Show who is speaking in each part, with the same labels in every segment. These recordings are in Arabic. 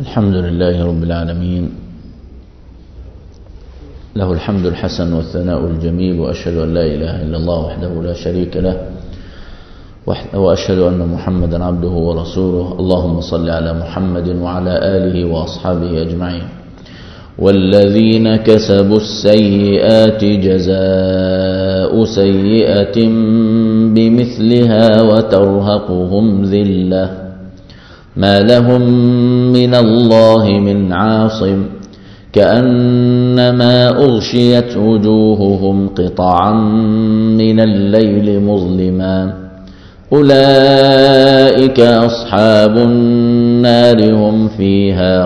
Speaker 1: الحمد لله رب العالمين، له الحمد الحسن والثناء الجميل، وأشهد أن لا إله إلا الله وحده لا شريك له، وأشهد أن محمدا عبده ورسوله. اللهم صل على محمد وعلى آله وأصحابه أجمعين. والذين كسبوا السيئات جزاء سيئة بمثلها وترهقهم ذلة ما لهم من الله من عاصم كأنما أغشيت وجوههم قطعا من الليل مظلما أولئك أصحاب النار هم فيها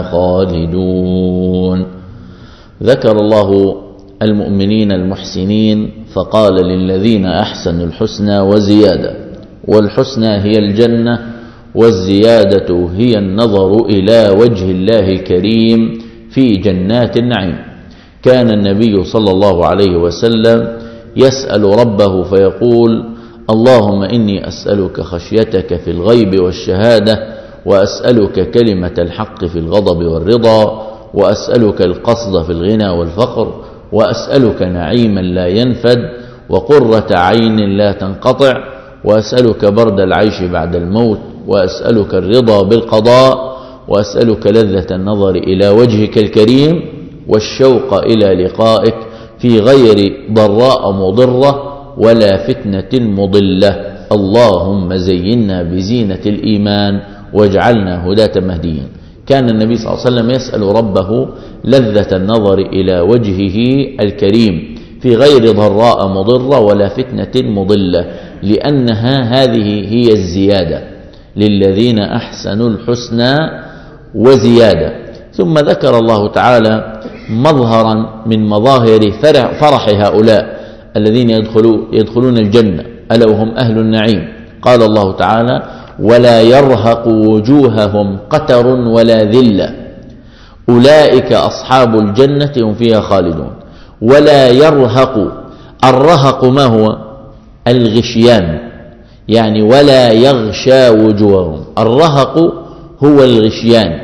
Speaker 1: خالدون. ذكر الله المؤمنين المحسنين فقال للذين أحسنوا الحسنى وزيادة، والحسنى هي الجنة، والزيادة هي النظر إلى وجه الله الكريم في جنات النعيم. كان النبي صلى الله عليه وسلم يسأل ربه فيقول: اللهم إني أسألك خشيتك في الغيب والشهادة، وأسألك كلمة الحق في الغضب والرضا، وأسألك القصد في الغنى والفقر، وأسألك نعيما لا ينفد وقرة عين لا تنقطع، وأسألك برد العيش بعد الموت، وأسألك الرضا بالقضاء، وأسألك لذة النظر إلى وجهك الكريم والشوق إلى لقائك في غير ضراء مضرة ولا فتنة مضلة. اللهم زينا بزينة الإيمان واجعلنا هداة مهديين. كان النبي صلى الله عليه وسلم يسأل ربه لذة النظر إلى وجهه الكريم في غير ضراء مضرة ولا فتنة مضلة، لأنها هذه هي الزيادة للذين أحسنوا الحسنى وزيادة. ثم ذكر الله تعالى مظهرا من مظاهر فرح هؤلاء الذين يدخلون الجنة، ألا وهم أهل النعيم. قال الله تعالى: ولا يرهق وجوههم قتر ولا ذلة أولئك أصحاب الجنة هم فيها خالدون. ولا يرهق، الرهق ما هو؟ الغشيان، يعني ولا يغشى وجوههم. الرهق هو الغشيان.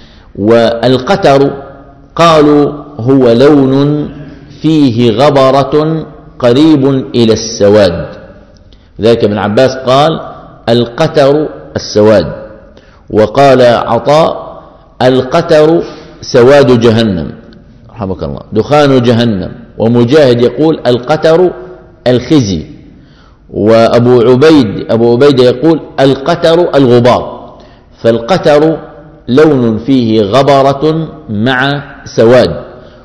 Speaker 1: والقتر قالوا هو لون فيه غبرة قريب إلى السواد، ذلك ابن عباس قال: القتر السواد. وقال عطاء: القتر سواد جهنم، رحمك الله، دخان جهنم. ومجاهد يقول: القتر الخزي. وأبو عبيد يقول: القتر الغبار. فالقتر لون فيه غبرة مع سواد.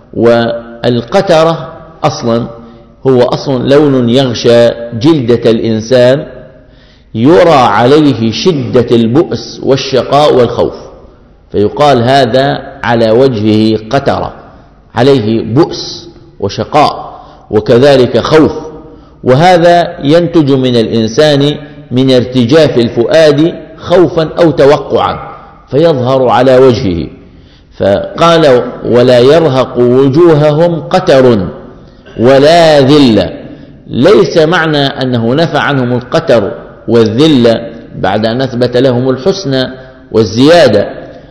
Speaker 1: والقترة أصلا هو لون يغشى جلدة الإنسان يرى عليه شدة البؤس والشقاء والخوف، فيقال هذا على وجهه قترة، عليه بؤس وشقاء وكذلك خوف. وهذا ينتج من الإنسان من ارتجاف الفؤاد خوفا أو توقعا فيظهر على وجهه. فقال: ولا يرهق وجوههم قتر ولا ذلة. ليس معنى أنه نفى عنهم القتر والذلة بعد أن أثبت لهم الحسنى والزيادة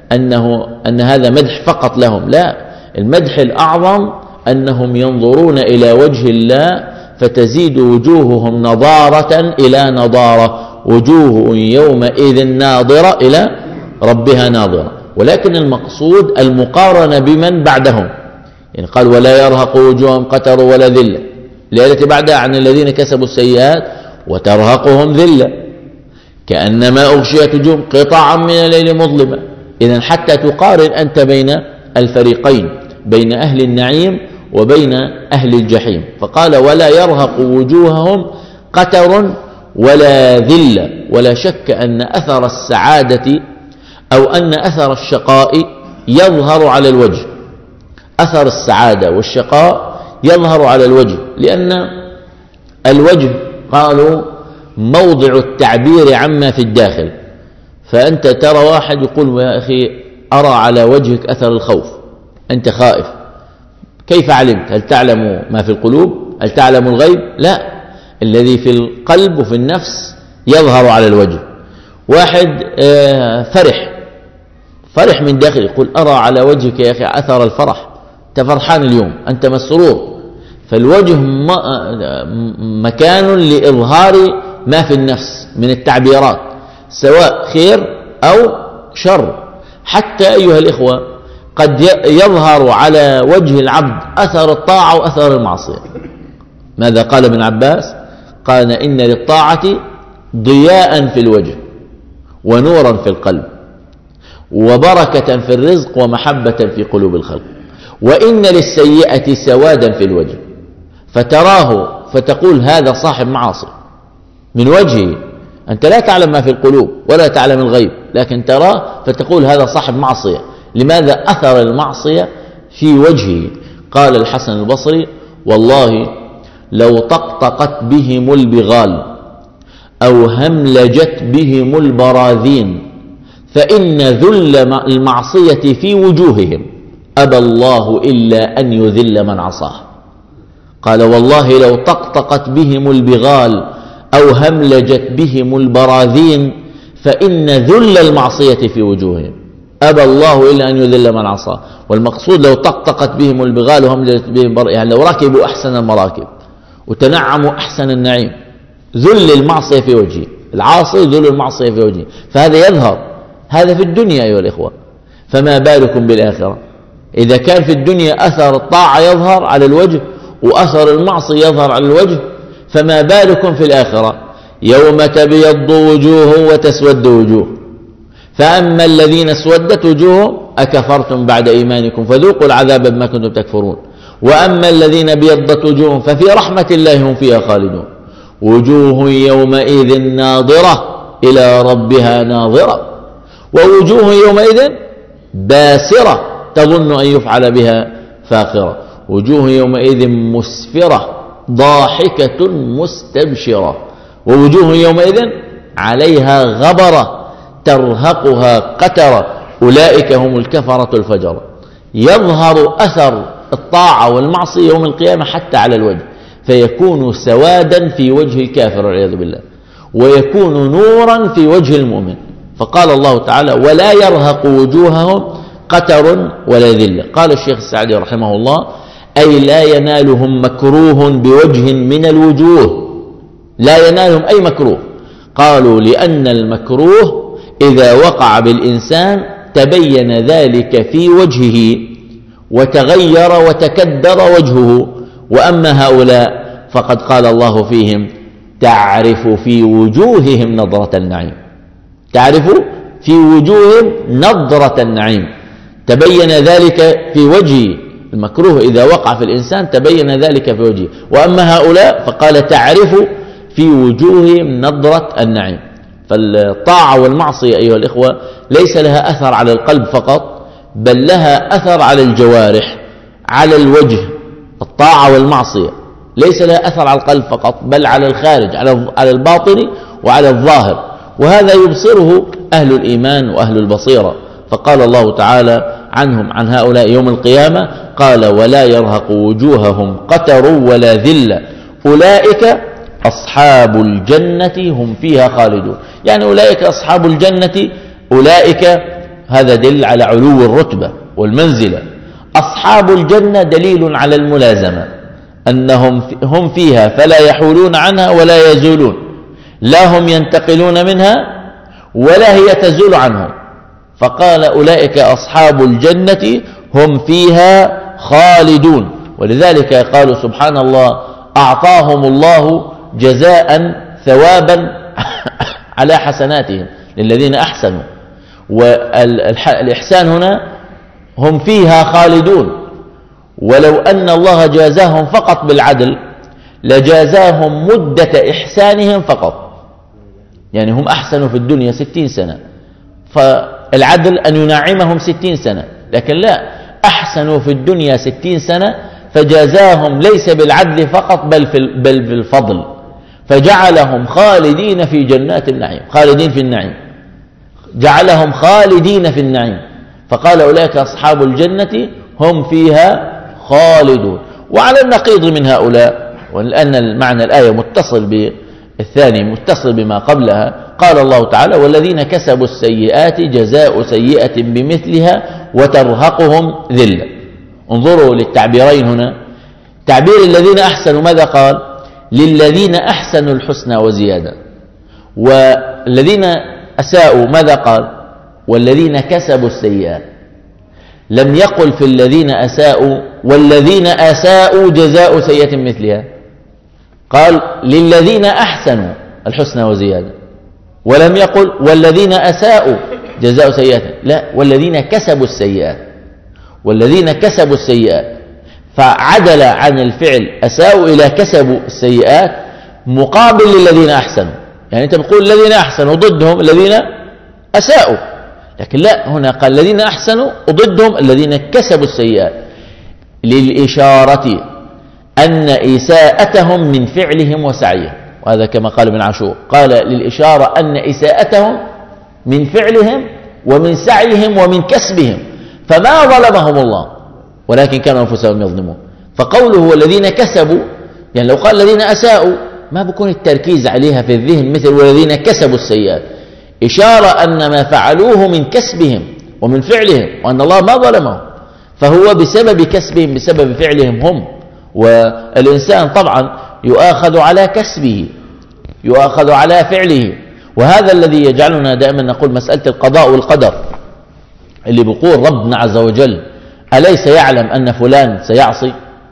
Speaker 1: أن هذا مدح فقط لهم، لا، المدح الأعظم أنهم ينظرون إلى وجه الله فتزيد وجوههم نضارة إلى نضارة، وجوه يومئذ ناظرة إلى ربها ناظرة. ولكن المقصود المقارنة بمن بعدهم، يعني قال: ولا يرهق وجوههم قتر ولا ذلة. الآية بعدها عن الذين كسبوا السيئات وترهقهم ذلة كأنما أغشيت وجوههم قطعا من الليل مظلمة. إذن حتى تقارن أنت بين الفريقين، بين أهل النعيم وبين أهل الجحيم. فقال: ولا يرهق وجوههم قتر ولا ذلة. ولا شك أن أثر السعادة أو أن أثر الشقاء يظهر على الوجه. أثر السعادة والشقاء يظهر على الوجه، لأن الوجه قالوا موضع التعبير عما في الداخل. فأنت ترى واحد يقول: يا أخي أرى على وجهك أثر الخوف، أنت خائف. كيف علمت؟ هل تعلم ما في القلوب؟ هل تعلم الغيب؟ لا، الذي في القلب وفي النفس يظهر على الوجه. واحد فرح من داخل، يقول أرى على وجهك يا أخي أثر الفرح، أنت فرحان اليوم، أنت مسرور. فالوجه مكان لإظهار ما في النفس من التعبيرات، سواء خير أو شر. حتى أيها الإخوة قد يظهر على وجه العبد أثر الطاعة وأثر المعصية. ماذا قال ابن عباس؟ قال إن للطاعة ضياء في الوجه ونورا في القلب وبركة في الرزق ومحبة في قلوب الخلق، وإن للسيئة سوادا في الوجه فتراه فتقول هذا صاحب معاصي من وجهه، أنت لا تعلم ما في القلوب ولا تعلم الغيب، لكن تراه فتقول هذا صاحب معصية. لماذا؟ أثر المعصية في وجهه. قال الحسن البصري والله لو طقطقت بهم البغال أو هملجت بهم البراذين فإن ذل المعصية في وجوههم أبى الله إلا أن يذل من عصاه. قال والله لو طقطقت بهم البغال أو هملجت بهم البراذين فإن ذل المعصية في وجوههم أبى الله إلا أن يذل من عصاه. والمقصود لو طقطقت بهم البغال وهملجت بهم يعني لو ركبوا أحسن المراكب وتنعموا أحسن النعيم، ذل المعصية في وجهه، العاصي ذل المعصية في وجهه، فهذا يظهر، هذا في الدنيا أيها الإخوة، فما بالكم بالآخرة؟ إذا كان في الدنيا أثر الطاعة يظهر على الوجه وأثر المعصية يظهر على الوجه، فما بالكم في الآخرة؟ يوم تبيض وجوه وتسود وجوه، فأما الذين اسودت وجوههم أكفرتم بعد إيمانكم فذوقوا العذاب بما كنتم تكفرون، وأما الذين بيضت وجوههم ففي رحمة الله هم فيها خالدون، وجوه يومئذ ناظرة إلى ربها ناظرة، ووجوه يومئذ باسرة تظن أن يفعل بها فاقرة، وجوه يومئذ مسفرة ضاحكة مستبشرة، ووجوه يومئذ عليها غبرة ترهقها قترة أولئك هم الكفرة الفجرة. يظهر أثر الطاعة والمعصية يوم القيامة حتى على الوجه، فيكون سوادا في وجه الكافر والعياذ بالله، ويكون نورا في وجه المؤمن. فقال الله تعالى ولا يرهق وجوههم قتر ولا ذلة. قال الشيخ السعدي رحمه الله أي لا ينالهم مكروه بوجه من الوجوه، لا ينالهم أي مكروه. قالوا لأن المكروه إذا وقع بالإنسان تبين ذلك في وجهه وتغير وتكدر وجهه، وأما هؤلاء فقد قال الله فيهم تعرف في وجوههم نظرة النعيم، تعرف في وجوههم نظرة النعيم، تبين ذلك في وجهه. المكروه إذا وقع في الإنسان تبين ذلك في وجهه، وأما هؤلاء فقال تعرف في وجوههم نظرة النعيم. فالطاعة والمعصية أيها الإخوة ليس لها أثر على القلب فقط، بل لها أثر على الجوارح، على الوجه. الطاعة والمعصية ليس لها أثر على القلب فقط، بل على الخارج، على الباطن وعلى الظاهر، وهذا يبصره أهل الإيمان وأهل البصيرة. فقال الله تعالى عنهم عن هؤلاء يوم القيامة قال ولا يرهق وجوههم قتر ولا ذلة أولئك أصحاب الجنة هم فيها خالدون. يعني أولئك أصحاب الجنة، أولئك هذا دليل على علو الرتبة والمنزلة. أصحاب الجنة دليل على الملازمة، أنهم هم فيها فلا يحولون عنها ولا يزولون، لا هم ينتقلون منها ولا هي تزول عنهم. فقال أولئك أصحاب الجنة هم فيها خالدون. ولذلك قالوا سبحان الله أعطاهم الله جزاء ثوابا على حسناتهم للذين أحسنوا. والإحسان هنا هم فيها خالدون، ولو أن الله جازاهم فقط بالعدل لجازاهم مدة إحسانهم فقط. يعني هم أحسنوا في الدنيا 60 سنة، فالعدل أن ينعمهم 60 سنة، لكن لا، أحسنوا في الدنيا 60 سنة فجازاهم ليس بالعدل فقط بل بالفضل، فجعلهم خالدين في جنات النعيم، خالدين في النعيم، جعلهم خالدين في النعيم. فقال أولئك أصحاب الجنة هم فيها خالدون. وعلى النقيض من هؤلاء، ولأن المعنى الآية متصل الثاني متصل بما قبلها. قال الله تعالى: والذين كسبوا السيئات جزاء سيئة بمثلها وترهقهم ذلة. انظروا للتعبيرين هنا. تعبير الذين أحسنوا ماذا قال؟ للذين أحسنوا الحسنى وزيادة. والذين أساءوا ماذا قال؟ والذين كسبوا السيئات. لم يقل في الذين أساءوا والذين أساءوا جزاء سيئة مثلها، قال للذين أحسنوا الحسنى وزيادة، ولم يقل والذين أساءوا جزاء سيئة، لا، والذين كسبوا السيئات. والذين كسبوا السيئات، فعدل عن الفعل أساءوا إلى كسبوا السيئات مقابل للذين أحسنوا. يعني أنت بتقول الذين أحسنوا ضدهم الذين أساءوا، لكن لا، هنا قال الذين أحسنوا وضدهم الذين كسبوا السيئات، للإشارة أن إساءتهم من فعلهم وسعيهم. وهذا كما قال ابن عاشور، قال للإشارة أن إساءتهم من فعلهم ومن سعيهم ومن كسبهم، فما ظلمهم الله ولكن كانوا أنفسهم يظلمون. فقوله والذين كسبوا، يعني لو قال الذين أساءوا ما بكون التركيز عليها في الذهن مثل والذين كسبوا السيئات، إشارة أن ما فعلوه من كسبهم ومن فعلهم، وأن الله ما ظلمهم، فهو بسبب كسبهم بسبب فعلهم هم. والإنسان طبعا يؤاخذ على كسبه، يؤاخذ على فعله. وهذا الذي يجعلنا دائما نقول مسألة القضاء والقدر، اللي بيقول ربنا عز وجل أليس يعلم أن فلان سيعصي؟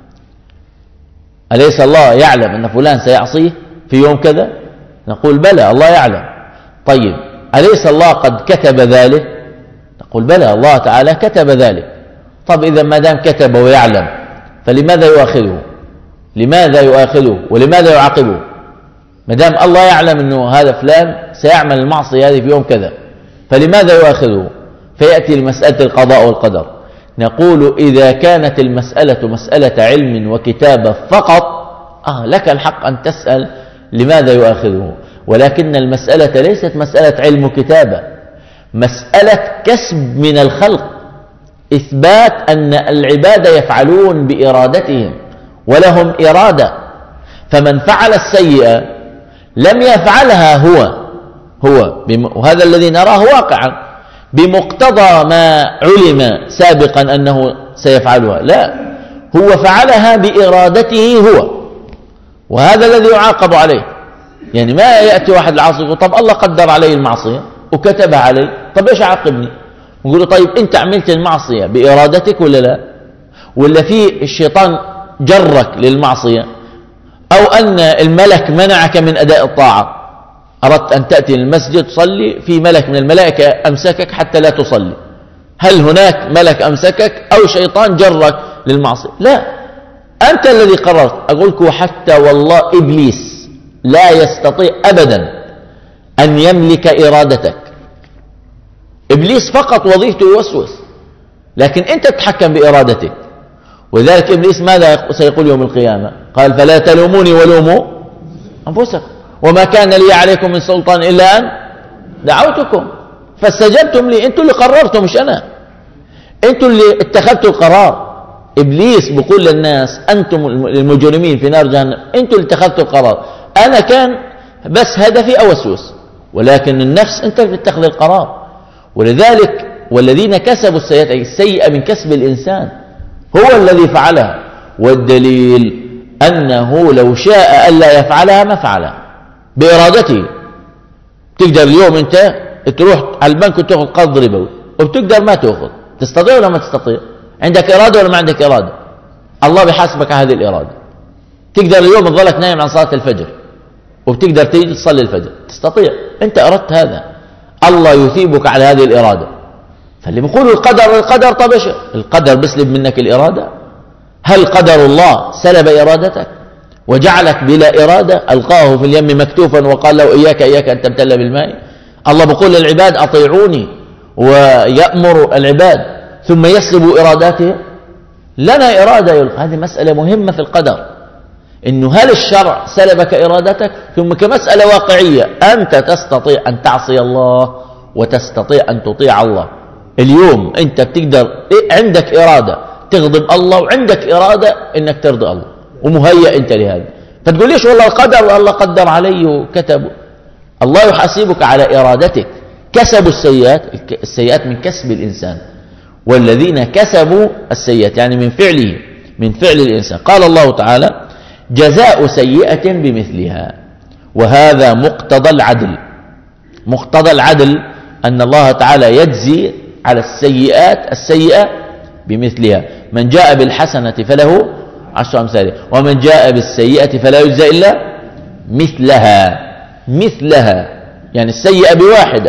Speaker 1: أليس الله يعلم أن فلان سيعصيه في يوم كذا؟ نقول بلى الله يعلم. طيب أليس الله قد كتب ذلك؟ نقول بلى الله تعالى كتب ذلك. طب إذا ما دام كتب ويعلم فلماذا يؤاخذه؟ لماذا يؤاخذه ولماذا يعاقبه؟ ما دام الله يعلم أنه هذا فلان سيعمل المعصية هذه في يوم كذا، فلماذا يؤاخذه؟ فيأتي المسألة القضاء والقدر. نقول إذا كانت المسألة مسألة علم وكتابة فقط لك الحق أن تسأل لماذا يؤاخذه، ولكن المسألة ليست مسألة علم وكتابة، مسألة كسب من الخلق، إثبات أن العباد يفعلون بإرادتهم ولهم إرادة. فمن فعل السيئة لم يفعلها هو وهذا الذي نراه واقعا بمقتضى ما علم سابقا أنه سيفعلها، لا، هو فعلها بإرادته هو، وهذا الذي يعاقب عليه. يعني ما يأتي واحد العاصي يقول طب الله قدر علي المعصية وكتبها علي، طب إيش عاقبني؟ نقول له طيب أنت عملت المعصية بإرادتك ولا لا؟ ولا في الشيطان جرك للمعصية، أو أن الملك منعك من أداء الطاعة؟ أردت أن تأتي للمسجد تصلي، في ملك من الملائكة أمسكك حتى لا تصلي، هل هناك ملك أمسكك أو شيطان جرك للمعصية؟ لا، أنت الذي قررت. أقول لك حتى والله إبليس لا يستطيع أبدا أن يملك إرادتك. إبليس فقط وظيفته يوسوس، لكن أنت تتحكم بإرادتك. ولذلك إبليس ماذا سيقول يوم القيامة؟ قال فلا تلوموني ولوموا أنفسكم وما كان لي عليكم من سلطان إلا أن دعوتكم فاستجبتم لي. أنتم اللي قررتم مش أنا، أنتم اللي اتخذتوا القرار. إبليس بيقول للناس أنتم المجرمين في نار جهنم، أنتم اللي اتخذتوا القرار، أنا كان بس هدفي أوسوس، ولكن النفس أنت اللي بتتخذ القرار. ولذلك والذين كسبوا السيئة من كسب الإنسان هو الذي فعلها، والدليل أنه لو شاء ألا يفعلها ما فعلها بإرادته. تقدر اليوم أنت تروح على البنك وتأخذ قرض ربوي، وبتقدر ما تأخذ، تستطيع ولا ما تستطيع؟ عندك إرادة ولا ما عندك إرادة؟ الله بيحاسبك على هذه الإرادة. تقدر اليوم تظلك نايم عن صلاة الفجر وبتقدر تيجي تصلي الفجر، تستطيع، أنت أردت هذا، الله يثيبك على هذه الإرادة. فاللي بيقولوا القدر طب إيش؟ القدر بيسلب منك الإرادة؟ هل قدر الله سلب إرادتك وجعلك بلا إرادة؟ ألقاه في اليم مكتوفا وقال له إياك أن تبتل بالماء. الله بيقول للعباد أطيعوني ويأمر العباد ثم يسلب إراداتهم. لنا إرادة، هذه مسألة مهمة في القدر، إنه هل الشرع سلبك إرادتك؟ ثم كمسألة واقعية أنت تستطيع أن تعصي الله وتستطيع أن تطيع الله. اليوم أنت بتقدر، عندك إرادة تغضب الله وعندك إرادة إنك ترضي الله، ومهيأ أنت لهذا. فتقول ليش والله القدر، الله قدر علي وكتب. الله يحاسبك على إرادتك. كسبوا السيئات، السيئات من كسب الإنسان، والذين كسبوا السيئات يعني من فعل الإنسان. قال الله تعالى جزاء سيئة بمثلها، وهذا مقتضى العدل. مقتضى العدل أن الله تعالى يجزي على السيئة بمثلها. من جاء بالحسنة فله 10 أمثالها، ومن جاء بالسيئة فلا يجزى إلا مثلها يعني السيئة بواحدة،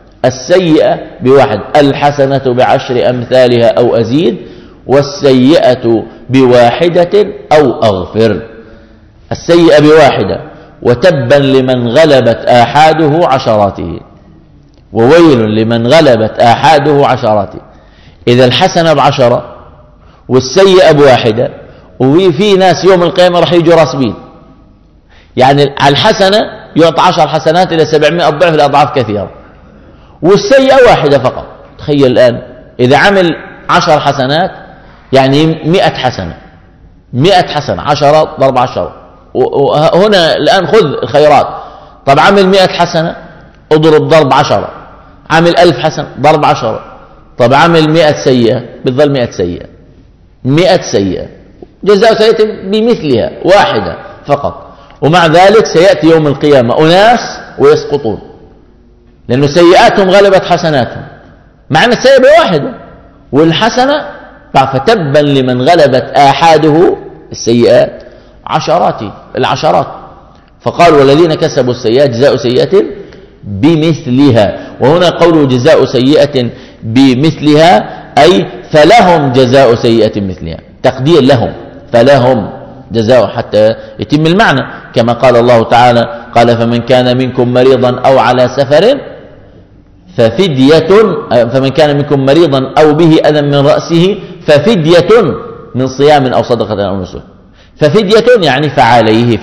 Speaker 1: الحسنة ب10 أمثالها أو أزيد، والسيئة ب1 أو أغفر. السيئة ب1، وتبا لمن غلبت آحاده عشراته، وويل لمن غلبت آحاده عشراته. إذا الحسنة ب10 والسيئة ب1، وفي ناس يوم القيامة رح يجوا راسبين، يعني على الحسنة يعطى 10 حسنات إلى 700 ضعف لأضعاف كثيرة، والسيئة 1 فقط. تخيل الآن إذا عمل 10 حسنات يعني 100 حسنة، 10 ضرب 10. وهنا الآن خذ الخيرات. طب عمل 100 حسنة اضرب ضرب 10، عمل 1000 حسنة ضرب 10، طب عمل 100 سيئة بتظل 100 سيئة. جزاء سيئة بمثلها 1 فقط. ومع ذلك سيأتي يوم القيامة أناس ويسقطون لأن سيئاتهم غلبت حسناتهم، مع أن السيئة ب1 والحسنة. فتبا لمن غلبت آحاده السيئات العشرات. فقال والذين كسبوا السيئات جزاء سيئة بمثلها. وهنا قوله جزاء سيئة بمثلها أي فلهم جزاء سيئة مثلها، تقدير لهم، فلهم جزاء حتى يتم المعنى، كما قال الله تعالى قال فمن كان منكم مريضا أو على سفر ففدية، فمن كان منكم مريضا أو به أذى من رأسه ففدية من صيام أو صدقة أو نسك. ففدية يعني فعليه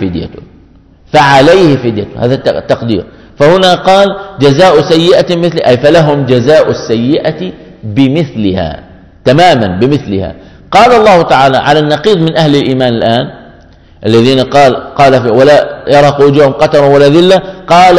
Speaker 1: فدية، هذا التقدير. فهنا قال جزاء سيئة مثل أي فلهم جزاء السيئة بمثلها، تماما بمثلها. قال الله تعالى على النقيض من أهل الإيمان الآن الذين قال ولا يرهق وجوههم قتر ولا ذلة، قال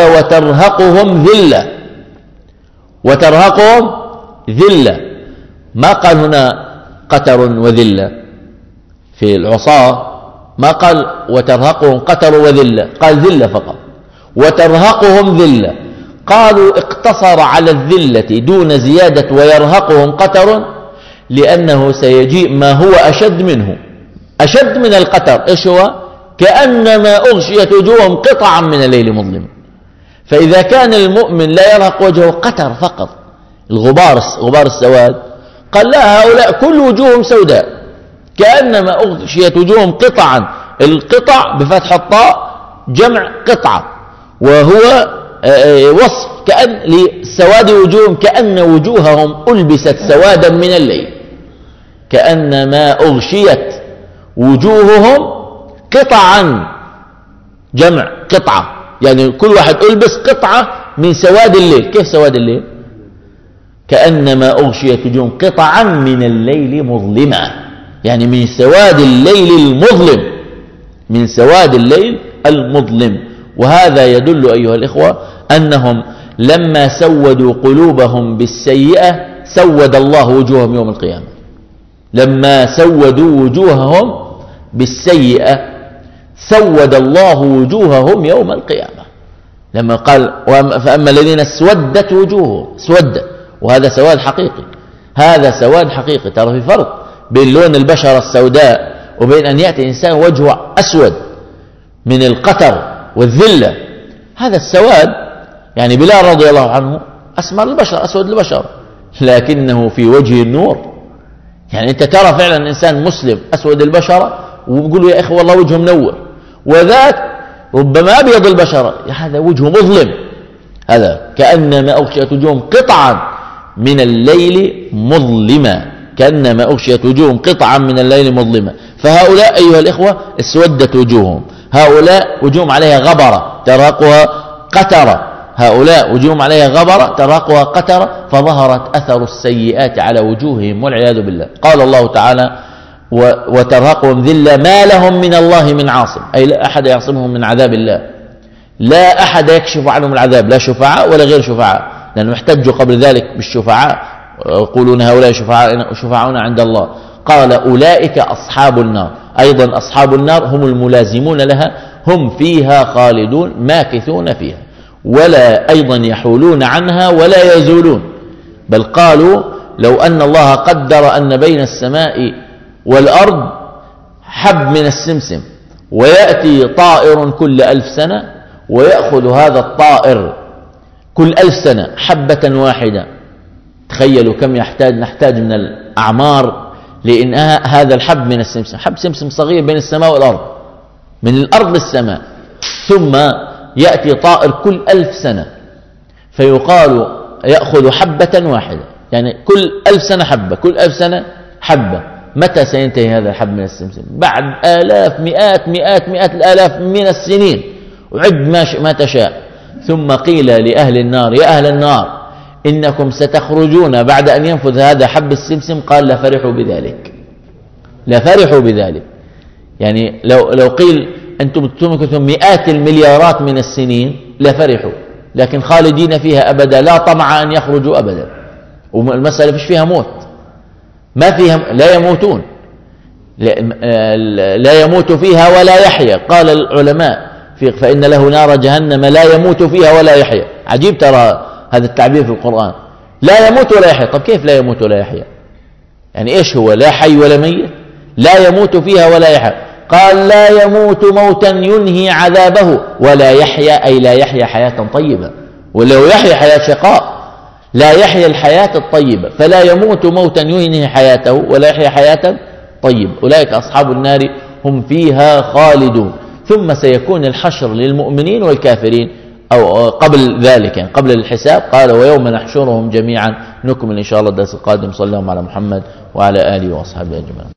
Speaker 1: وترهقهم ذلة. ما قال هنا قتر وذلة في العصاة، ما قال وترهقهم قتر وذلة، قال ذلة فقط. وترهقهم ذلة، قالوا اقتصر على الذلة دون زيادة ويرهقهم قتر، لأنه سيجيء ما هو أشد منه، أشد من القتر. إيش هو؟ كأنما أغشيت وجوههم قطعا من الليل مظلم. فإذا كان المؤمن لا يرهق وجهه قتر فقط، غبار السواد، قال لا هؤلاء كل وجوههم سوداء كأنما أغشيت وجوههم قطعا. القطع بفتح الطاء جمع قطعة، وهو وصف كأن لسواد وجوههم كأن وجوههم ألبست سوادا من الليل، كأنما أغشيت وجوههم قطعا، جمع قطعة، يعني كل واحد ألبس قطعة من سواد الليل. كيف سواد الليل؟ كأنما أغشيت وجوههم قطعا من الليل مظلمة، يعني من سواد الليل المظلم. وهذا يدل أيها الإخوة أنهم لما سودوا قلوبهم بالسيئة سود الله وجوههم يوم القيامة. لما سودوا وجوههم بالسيئة سود الله وجوههم يوم القيامة، لما قال فأما الذين اسودت وجوههم، وهذا سواد حقيقي. ترى في فرق بين لون البشرة السوداء وبين أن يأتي إنسان وجهه أسود من القتر والذلة. هذا السواد يعني بلال رضي الله عنه أسمر البشر، أسود البشر، لكنه في وجه النور. يعني أنت ترى فعلا إنسان مسلم أسود البشرة وبيقولوا يا إخوة والله وجهه منور، وذاك ربما أبيض البشرة هذا وجهه مظلم. هذا كأنما أغشيت وجوههم قطعا من الليل مظلمة، كأنما أغشيت وجوههم قطعا من الليل مظلمة. فهؤلاء أيها الإخوة اسودت وجوههم، هؤلاء وجوههم عليها غبرة ترهقها قترة، هؤلاء وجوههم عليها غبرة ترهقها قترة، فظهرت أثر السيئات على وجوههم والعياذ بالله. قال الله تعالى وترهقهم ذلة ما لهم من الله من عاصم، أي لا أحد يعصمهم من عذاب الله، لا أحد يكشف عنهم العذاب، لا شفعاء ولا غير شفعاء، لأنهم احتجوا قبل ذلك بالشفعاء يقولون هؤلاء شفعاؤنا عند الله. قال أولئك أصحاب النار، أيضا أصحاب النار هم الملازمون لها، هم فيها خالدون ماكثون فيها، ولا أيضا يحولون عنها ولا يزولون. بل قالوا لو أن الله قدر أن بين السماء والأرض حب من السمسم، ويأتي طائر كل 1000 سنة ويأخذ هذا الطائر كل 1000 سنة حبة واحدة، تخيلوا كم نحتاج من الأعمار لأن هذا الحب من السمسم، حب سمسم صغير بين السماء والأرض، من الأرض للسماء، ثم يأتي طائر كل 1000 سنة فيقال يأخذ حبة واحدة، يعني كل 1000 سنة حبة، كل 1000 سنة حبة. متى سينتهي هذا الحب من السمسم؟ بعد آلاف مئات الآلاف من السنين، وعد ما تشاء. ثم قيل لأهل النار يا أهل النار إنكم ستخرجون بعد أن ينفذ هذا حب السمسم، قال لفرحوا بذلك، لفرحوا بذلك. يعني لو قيل أنتم تمكثون مئات المليارات من السنين لفرحوا، لكن خالدين فيها أبدا، لا طمع أن يخرجوا أبدا. والمسألة فيش فيها موت، ما فيها، لا يموتون، لا يموت فيها ولا يحيا. قال العلماء فإن له نار جهنم لا يموت فيها ولا يحيا. عجيب ترى هذا التعبير في القرآن، لا يموت ولا يحيا. طب كيف لا يموت ولا يحيا؟ يعني إيش هو؟ لا حي ولا ميت، لا يموت فيها ولا يحيا. قال لا يموت موتا ينهي عذابه ولا يحيا، أي لا يحيا حياة طيبة، ولو يحيا حياة شقاء، لا يحيا الحياة الطيبة، فلا يموت موتا ينهي حياته ولا يحيا حياة طيبة. أولئك أصحاب النار هم فيها خالدون. ثم سيكون الحشر للمؤمنين والكافرين أو قبل ذلك، يعني قبل الحساب. قال ويوم نحشرهم جميعا. نكمل إن شاء الله الدرس القادم. صلى الله على محمد وعلى آله وأصحابه أجمعين.